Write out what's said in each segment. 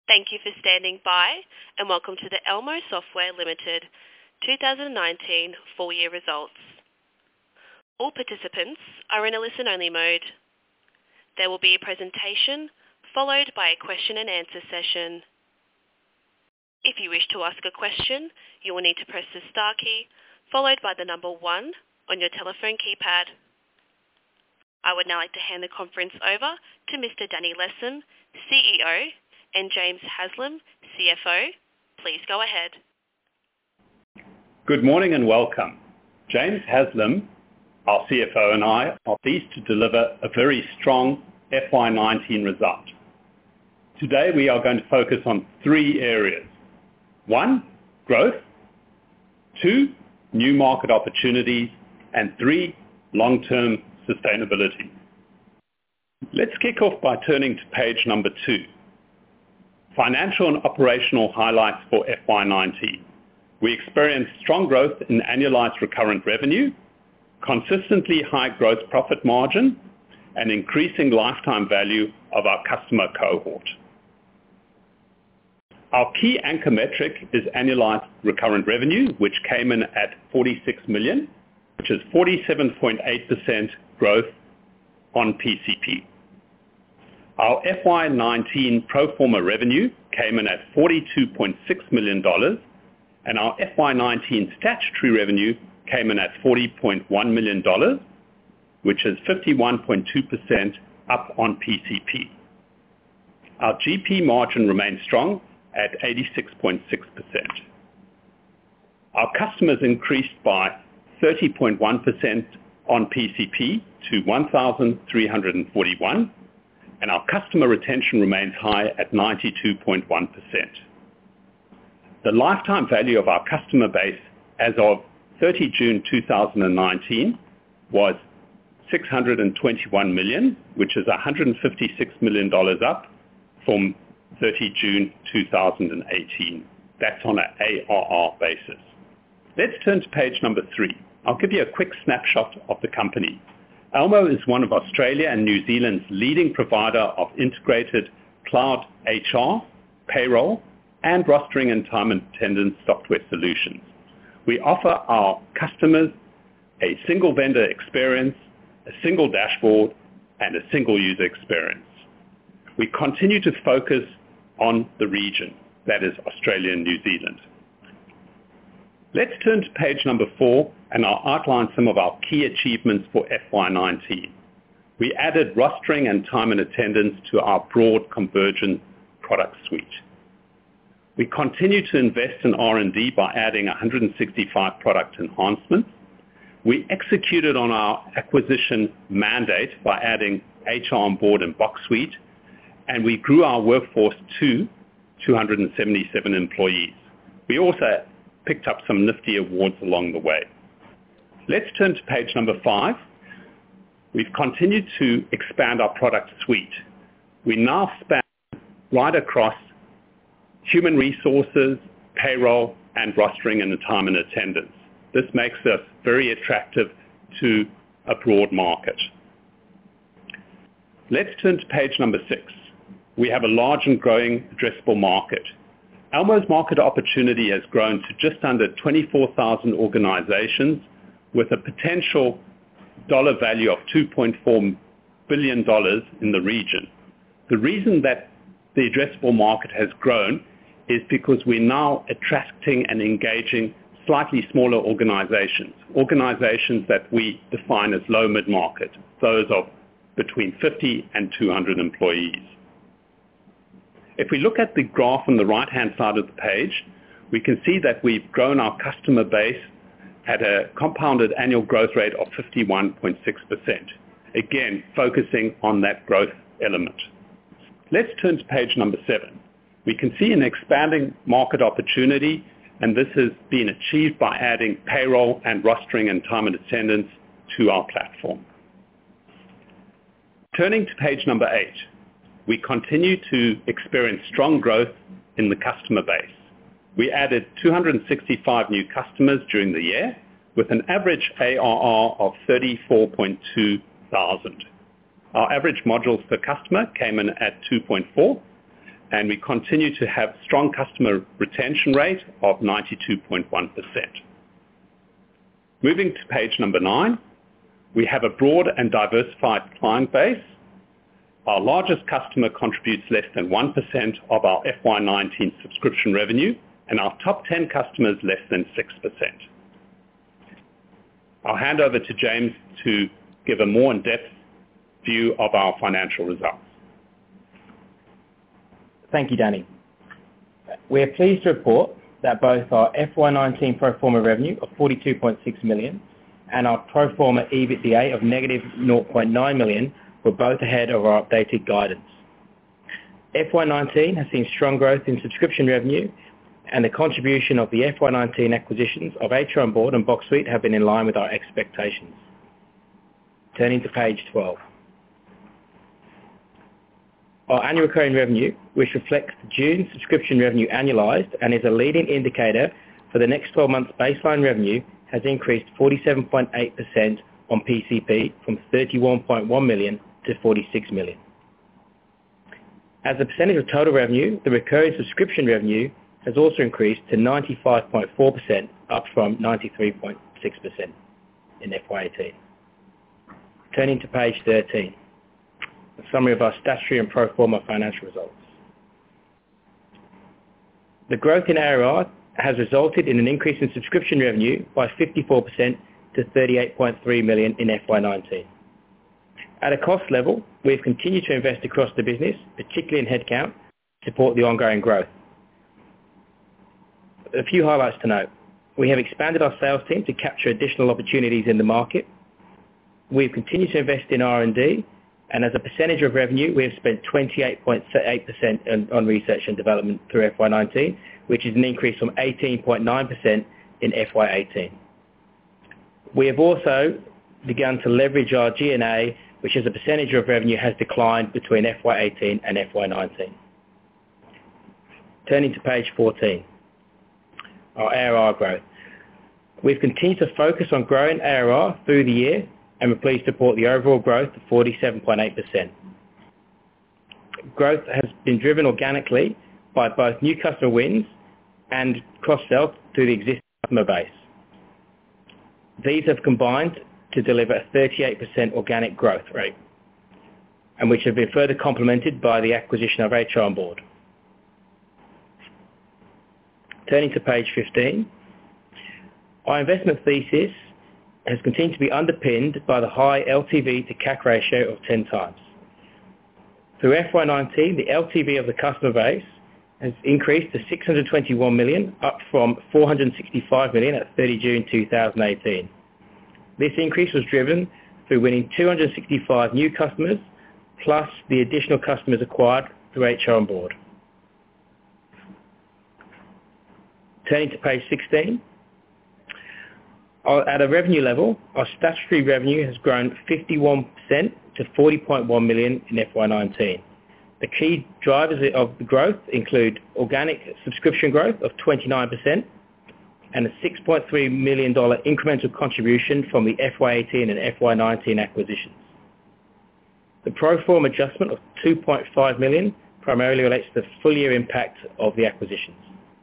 Thank you for standing by, and welcome to the Elmo Software Limited 2019 full year results. All participants are in a listen-only mode. There will be a presentation followed by a question and answer session. If you wish to ask a question, you will need to press the star key followed by the number 1 on your telephone keypad. I would now like to hand the conference over to Mr. Danny Lessem, CEO, and James Haslam, CFO. Please go ahead. Good morning and welcome. James Haslam, our CFO, and I are pleased to deliver a very strong FY19 result. Today we are going to focus on 3 areas. 1, growth. 2, new market opportunities. And 3, long-term sustainability. Let's kick off by turning to page number 2. Financial and operational highlights for FY19. We experienced strong growth in annualized recurrent revenue, consistently high gross profit margin, and increasing lifetime value of our customer cohort. Our key anchor metric is annualized recurrent revenue, which came in at 46 million, which is 47.8% growth on PCP. Our FY19 pro forma revenue came in at $42.6 million, and our FY19 statutory revenue came in at $40.1 million, which is 51.2% up on PCP. Our GP margin remains strong at 86.6%. Our customers increased by 30.1% on PCP to 1,341, and our customer retention remains high at 92.1%. The lifetime value of our customer base as of 30 June 2019 was $621 million, which is $156 million up from 30 June 2018. That's on an ARR basis. Let's turn to page number 3. I'll give you a quick snapshot of the company. Elmo is one of Australia and New Zealand's leading provider of integrated cloud HR, payroll, and rostering and time and attendance software solutions. We offer our customers a single vendor experience, a single dashboard, and a single user experience. We continue to focus on the region, that is Australia and New Zealand. Let's turn to page number 4 and I'll outline some of our key achievements for FY19. We added rostering and time and attendance to our broad convergent product suite. We continue to invest in R&D by adding 165 product enhancements. We executed on our acquisition mandate by adding HR on Board and Box Suite, and we grew our workforce to 277 employees. We also picked up some nifty awards along the way. Let's turn to page number 5. We've continued to expand our product suite. We now span right across human resources, payroll, and rostering and time and attendance. This makes us very attractive to a broad market. Let's turn to page number 6. We have a large and growing addressable market. Elmo's market opportunity has grown to just under 24,000 organizations with a potential dollar value of $2.4 billion in the region. The reason that the addressable market has grown is because we're now attracting and engaging slightly smaller organizations that we define as low mid-market, those of between 50 and 200 employees. If we look at the graph on the right-hand side of the page, we can see that we've grown our customer base at a compounded annual growth rate of 51.6%. Again, focusing on that growth element. Let's turn to page number 7. We can see an expanding market opportunity, and this has been achieved by adding payroll and rostering and time and attendance to our platform. Turning to page number 8. We continue to experience strong growth in the customer base. We added 265 new customers during the year with an average ARR of 34.2 thousand. Our average modules per customer came in at 2.4, and we continue to have strong customer retention rate of 92.1%. Moving to page number 9, we have a broad and diversified client base. Our largest customer contributes less than 1% of our FY19 subscription revenue, and our top 10 customers less than 6%. I'll hand over to James to give a more in-depth view of our financial results. Thank you, Danny. We are pleased to report that both our FY19 pro forma revenue of $42.6 million and our pro forma EBITDA of negative $0.9 million were both ahead of our updated guidance. FY19 has seen strong growth in subscription revenue, and the contribution of the FY19 acquisitions of HR On Board and Box Suite have been in line with our expectations. Turning to page 12. Our annual recurring revenue, which reflects June subscription revenue annualized and is a leading indicator for the next 12 months baseline revenue, has increased 47.8% on PCP from $31.1 million to $46 million. As a percentage of total revenue, the recurring subscription revenue has also increased to 95.4%, up from 93.6% in FY18. Turning to page 13. A summary of our statutory and pro forma financial results. The growth in ARR has resulted in an increase in subscription revenue by 54% to $38.3 million in FY19. At a cost level, we've continued to invest across the business, particularly in headcount, to support the ongoing growth. A few highlights to note. We have expanded our sales team to capture additional opportunities in the market. We've continued to invest in R&D, and as a percentage of revenue, we have spent 28.8% on research and development through FY19, which is an increase from 18.9% in FY18. We have also begun to leverage our G&A, which as a percentage of revenue has declined between FY18 and FY19. Turning to page 14, our ARR growth. We've continued to focus on growing ARR through the year, and we're pleased to report the overall growth of 47.8%. Growth has been driven organically by both new customer wins and cross-sell through the existing customer base. These have combined to deliver a 38% organic growth rate, and which have been further complemented by the acquisition of HR On Board. Turning to page 15, our investment thesis has continued to be underpinned by the high LTV to CAC ratio of 10 times. Through FY19, the LTV of the customer base has increased to $621 million, up from $465 million at 30 June 2018. This increase was driven through winning 265 new customers, plus the additional customers acquired through HR On Board. Turning to page 16. At a revenue level, our statutory revenue has grown 51% to $40.1 million in FY19. The key drivers of the growth include organic subscription growth of 29% and a $6.3 million incremental contribution from the FY18 and FY19 acquisitions. The pro forma adjustment of $2.5 million primarily relates to the full year impact of the acquisitions.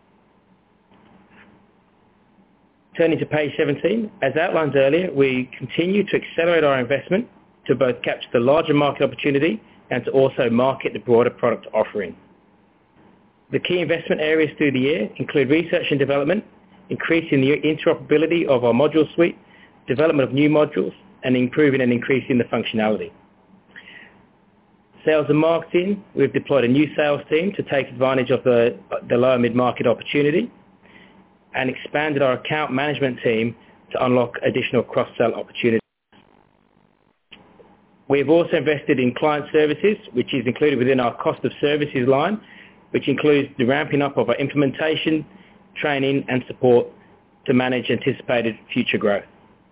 Turning to page 17, as outlined earlier, we continue to accelerate our investment to both capture the larger market opportunity and to also market the broader product offering. The key investment areas through the year include research and development, increasing the interoperability of our module suite, development of new modules, and improving and increasing the functionality. Sales and marketing, we've deployed a new sales team to take advantage of the lower mid-market opportunity, and expanded our account management team to unlock additional cross-sell opportunities. We have also invested in client services, which is included within our cost of services line, which includes the ramping up of our implementation, training, and support to manage anticipated future growth.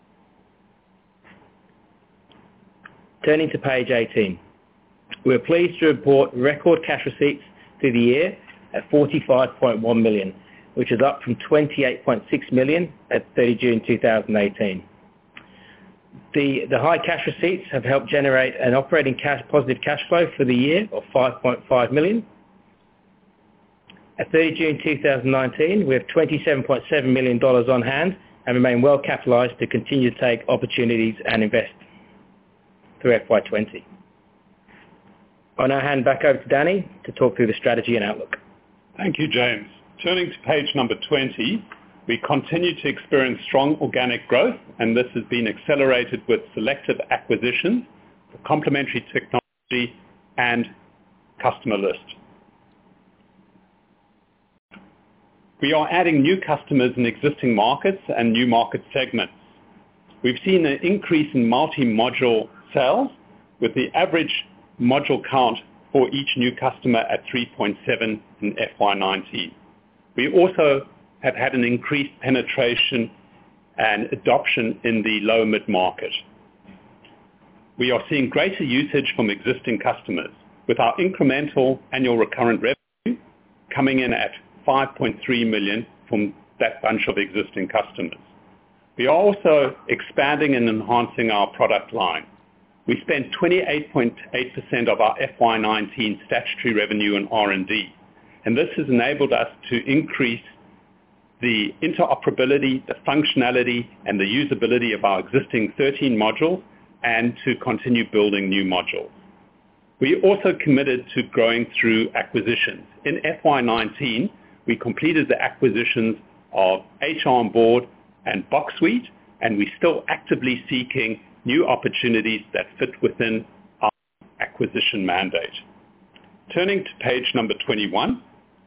Turning to page 18. We are pleased to report record cash receipts through the year at $45.1 million, which is up from $28.6 million at 30 June 2018. The high cash receipts have helped generate an operating positive cash flow for the year of $5.5 million. At 30 June 2019, we have $27.7 million on hand and remain well capitalised to continue to take opportunities and invest through FY20. I'll now hand back over to Danny to talk through the strategy and outlook. Thank you, James. Turning to page number 20, we continue to experience strong organic growth, and this has been accelerated with selective acquisitions for complementary technology and customer list. We are adding new customers in existing markets and new market segments. We've seen an increase in multi-module sales, with the average module count for each new customer at 3.7 in FY19. We also have had an increased penetration and adoption in the lower mid-market. We are seeing greater usage from existing customers, with our incremental annual recurrent revenue coming in at $5.3 million from that bunch of existing customers. We are also expanding and enhancing our product line. We spent 28.8% of our FY19 statutory revenue in R&D, and this has enabled us to increase the interoperability, the functionality, and the usability of our existing 13 modules and to continue building new modules. We also committed to growing through acquisitions. In FY19, we completed the acquisitions of HR On Board and BoxSuite, and we're still actively seeking new opportunities that fit within our acquisition mandate. Turning to page number 21,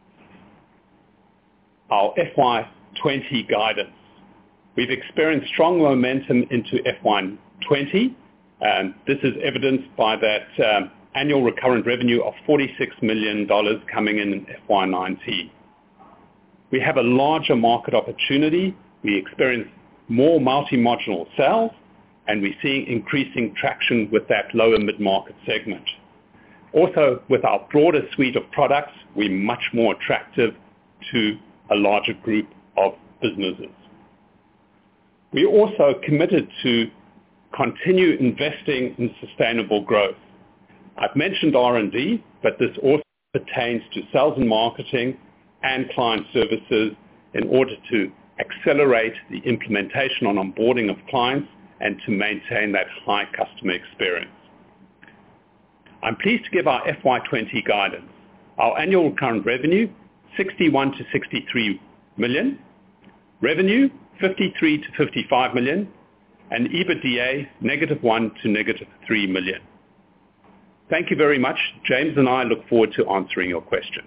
our FY20 guidance. We've experienced strong momentum into FY20, and this is evidenced by that annual recurrent revenue of $46 million coming in FY19. We have a larger market opportunity. We experience more multi-module sales, and we're seeing increasing traction with that lower mid-market segment. Also, with our broader suite of products, we're much more attractive to a larger group of businesses. We also committed to continue investing in sustainable growth. I've mentioned R&D, but this also pertains to sales and marketing and client services in order to accelerate the implementation on onboarding of clients and to maintain that high customer experience. I'm pleased to give our FY20 guidance. Our annual recurrent revenue, 61 to 63 million. Revenue, 53 to 55 million. And EBITDA, -1 to -3 million. Thank you very much. James and I look forward to answering your questions.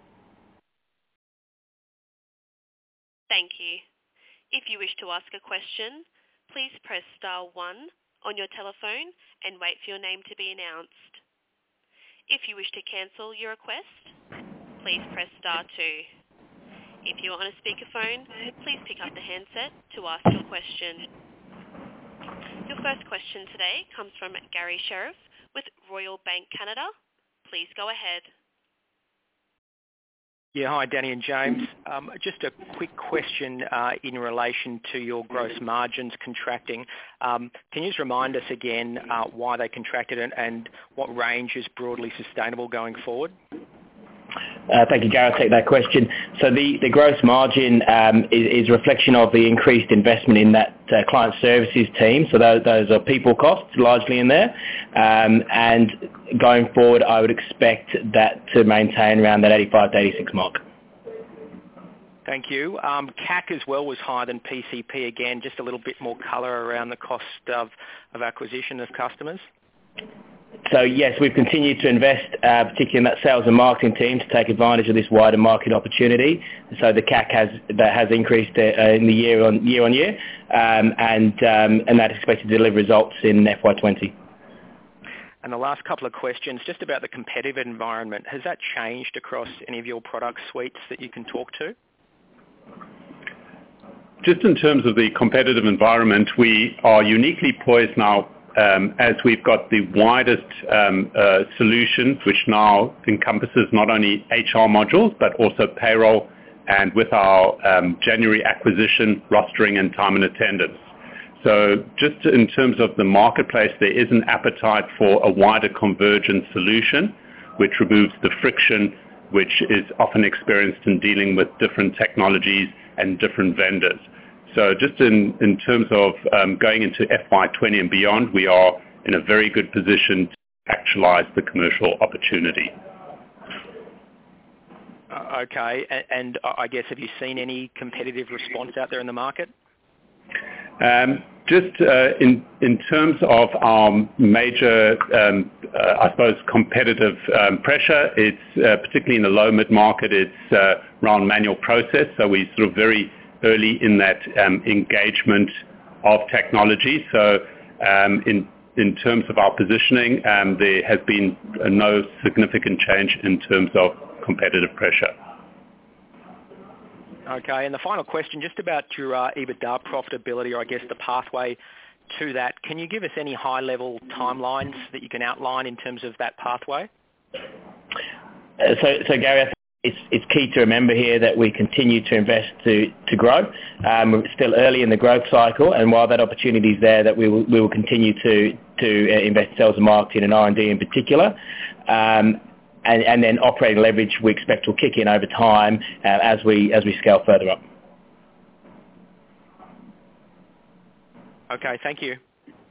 Thank you. If you wish to ask a question, please press star 1 on your telephone and wait for your name to be announced. If you wish to cancel your request, please press star 2. If you are on a speakerphone, please pick up the handset to ask your question. Your first question today comes from Gary Sheriff with Royal Bank Canada. Please go ahead. Yeah, hi Danny and James. Just a quick question in relation to your gross margins contracting. Can you just remind us again why they contracted and what range is broadly sustainable going forward? Thank you, Gary. I'll take that question. So the gross margin is a reflection of the increased investment in that client services team. So those are people costs largely in there. And going forward, I would expect that to maintain around that 85 to 86 mark. Thank you. CAC as well was higher than PCP again. Just a little bit more colour around the cost of acquisition of customers. So yes, we've continued to invest, particularly in that sales and marketing team, to take advantage of this wider market opportunity. So the CAC has increased in the year on year, and that is expected to deliver results in FY20. And the last couple of questions, just about the competitive environment. Has that changed across any of your product suites that you can talk to? Just in terms of the competitive environment, we are uniquely poised now as we've got the widest solution, which now encompasses not only HR modules, but also payroll, and with our January acquisition, rostering and time and attendance. So just in terms of the marketplace, there is an appetite for a wider convergent solution, which removes the friction which is often experienced in dealing with different technologies and different vendors. So just in terms of going into FY20 and beyond, we are in a very good position to actualize the commercial opportunity. Okay, and I guess have you seen any competitive response out there in the market? Just in terms of our major, I suppose, competitive pressure, it's particularly in the low mid-market, it's around manual process. So we're sort of very early in that engagement of technology. So in terms of our positioning, there has been no significant change in terms of competitive pressure. Okay, and the final question, just about your EBITDA profitability, or I guess the pathway to that. Can you give us any high-level timelines that you can outline in terms of that pathway? So Gary, I think it's key to remember here that we continue to invest to grow. We're still early in the growth cycle, and while that opportunity is there, that we will continue to invest in sales and marketing and R&D in particular. And then operating leverage we expect will kick in over time as we scale further up. Okay, thank you.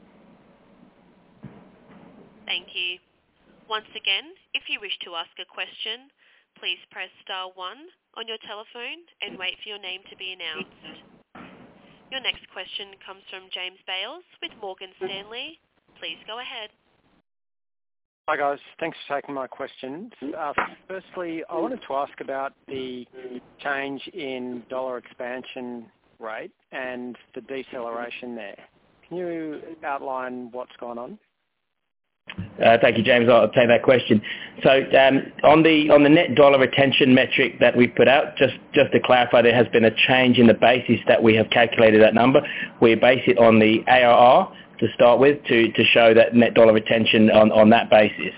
Thank you. Once again, if you wish to ask a question, please press star 1 on your telephone and wait for your name to be announced. Your next question comes from James Bales with Morgan Stanley. Please go ahead. Hi guys, thanks for taking my questions. Firstly, I wanted to ask about the change in dollar expansion rate and the deceleration there. Can you outline what's gone on? Thank you, James. I'll take that question. So on the net dollar retention metric that we put out, just to clarify, there has been a change in the basis that we have calculated that number. We base it on the ARR to start with to show that net dollar retention on that basis.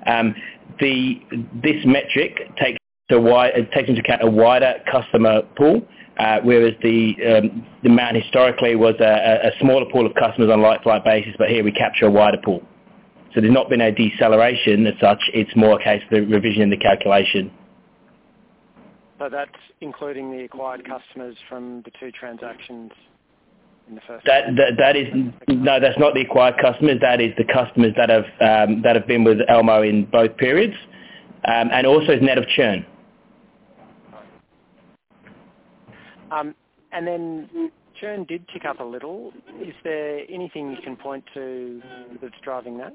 This metric takes into account a wider customer pool, whereas the amount historically was a smaller pool of customers on a like-for-like basis, but here we capture a wider pool. So there's not been a deceleration as such, it's more a case of the revision in the calculation. So that's including the acquired customers from the 2 transactions in the first that is no, that's not the acquired customers, that is the customers that have been with Elmo in both periods, and also is net of churn. And then churn did tick up a little. Is there anything you can point to that's driving that?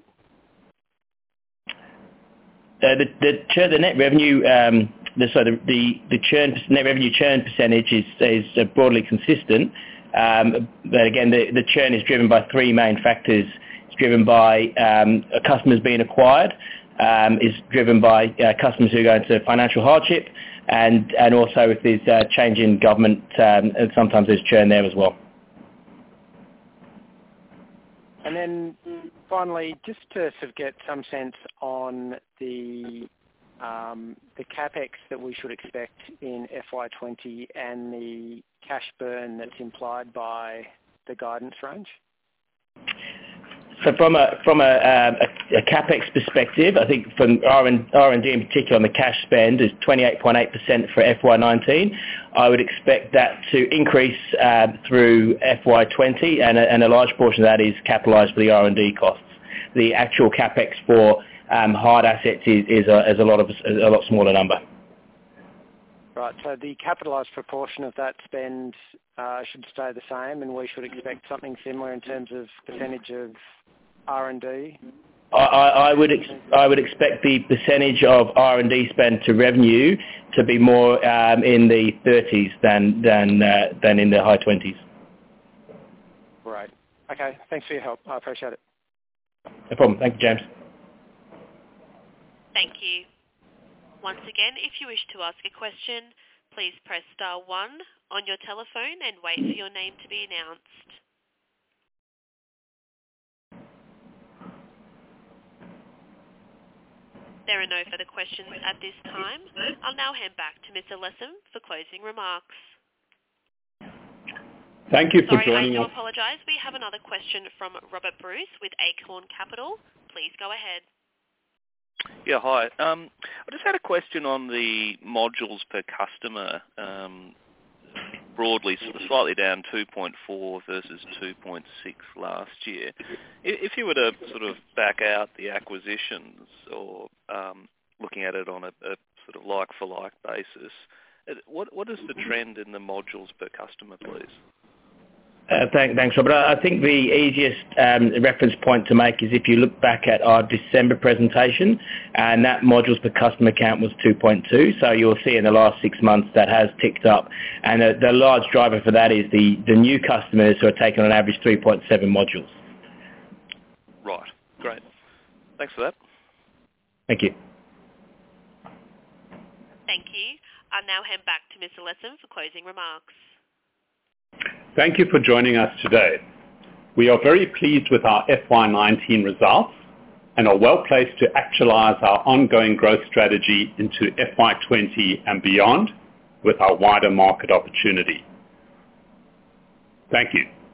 The net revenue, the churn, net revenue churn percentage is broadly consistent. But again, the churn is driven by 3 main factors. It's driven by customers being acquired, is driven by customers who go into financial hardship, and also if there's change in government, and sometimes there's churn there as well. And then finally, just to sort of get some sense on the CapEx that we should expect in FY20 and the cash burn that's implied by the guidance range? So from a CapEx perspective, I think from R&D in particular on the cash spend is 28.8% for FY19. I would expect that to increase through FY20, and a large portion of that is capitalised for the R&D costs. The actual CapEx for hard assets is a lot smaller number. Right, so the capitalised proportion of that spend should stay the same, and we should expect something similar in terms of percentage of R&D? I would expect the percentage of R&D spend to revenue to be more in the 30s than in the high 20s. Right. Okay, thanks for your help. I appreciate it. No problem. Thank you, James. Thank you. Once again, if you wish to ask a question, please press star 1 on your telephone and wait for your name to be announced. There are no further questions at this time. I'll now hand back to Mr. Lessam for closing remarks. Thank you for joining us. I do apologise. We have another question from Robert Bruce with Acorn Capital. Please go ahead. Yeah, hi. I just had a question on the modules per customer. Broadly, sort of slightly down 2.4 versus 2.6 last year. If you were to sort of back out the acquisitions or looking at it on a sort of like-for-like basis, what is the trend in the modules per customer, please? Thanks, Robert. I think the easiest reference point to make is if you look back at our December presentation, and that modules per customer count was 2.2. So you'll see in the last 6 months that has ticked up. And the large driver for that is the new customers who are taking on average 3.7 modules. Right. Great. Thanks for that. Thank you. Thank you. I'll now hand back to Mr. Lessam for closing remarks. Thank you for joining us today. We are very pleased with our FY19 results and are well placed to actualize our ongoing growth strategy into FY20 and beyond with our wider market opportunity. Thank you.